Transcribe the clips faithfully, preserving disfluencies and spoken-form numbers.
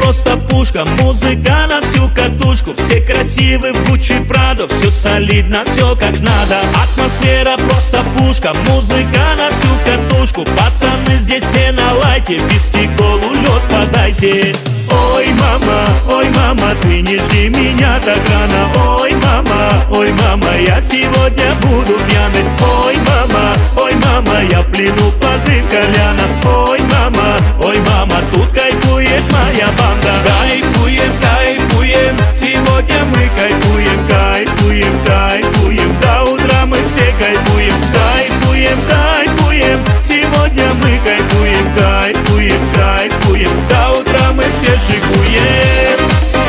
просто пушка, музыка на всю катушку. Все красивы в Гуччи, Прадо, все солидно, все как надо. Атмосфера просто пушка, музыка на всю катушку. Пацаны здесь все на лайте, виски, колу, лед подайте. Ой, мама, ой, мама, ты не жди меня так рано. Ой, мама, ой, мама, я сегодня буду пьяный. Ой, мама, ой, мама, я в плену под дым кальяна. Ой, мама, ой, мама, тут кайфует моя банда. Кайфуем, кайфуем, сегодня мы кайфуем. Кайфуем, кайфуем, до утра мы все кайфуем. Кайфуем, кайфуем, сегодня мы кайфуем. Кайфуем, кайфуем, до утра мы все шикуем.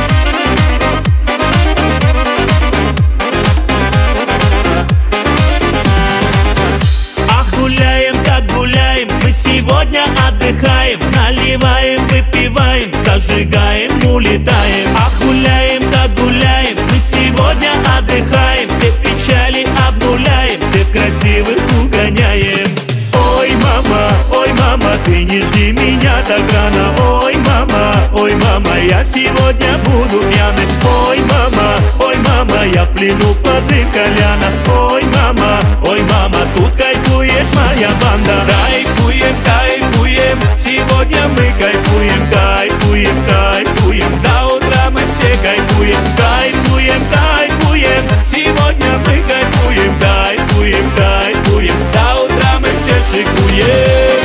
Ах, гуляем, как гуляем, мы сегодня отдыхаем. Наливаем, выпиваем, зажигаем, улетаем. Ах, гуляем, как гуляем, мы сегодня отдыхаем. Все печали обнуляем, всех красивых угоняем. Ой, мама, ой, мама, ты не жди меня так рано. Ой, мама, ой, мама, я сегодня буду пьяный. Ой, мама, ой, мама, я в плену под дым кальяна. Ой, мама, ой, мама, тут кайфует моя банда. Кайфуем, кайфуем, сегодня мы кайфуем. Кайфуем, кайфуем, до утра мы все кайфуем. Кайфуем, кайфуем, сегодня мы кайфуем. Кайфуем, кайфуем, до утра мы все шикуем.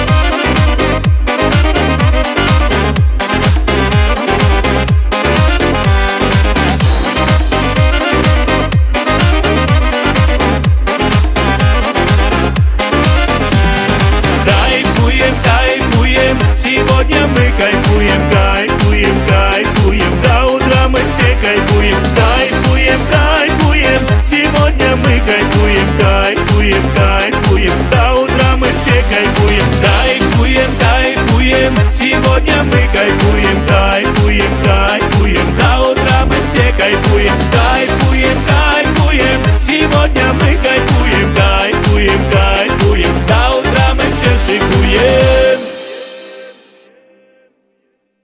Кайфуем, кайфуем, сегодня мы кайфуем. Кайфуем, кайфуем, до утра мы все кайфуем. Кайфуем, кайфуем, сегодня мы кайфуем. Кайфуем, кайфуем, до утра мы все кайфуем. Кайфуем, кайфуем, сегодня мы кайфуем. Кайфуем, кайфуем, до утра мы все кайфуем. Кайфуем, кайфуем, сегодня мы кайфуем. Кайфуем, кайфуем, до утра мы все шикуем.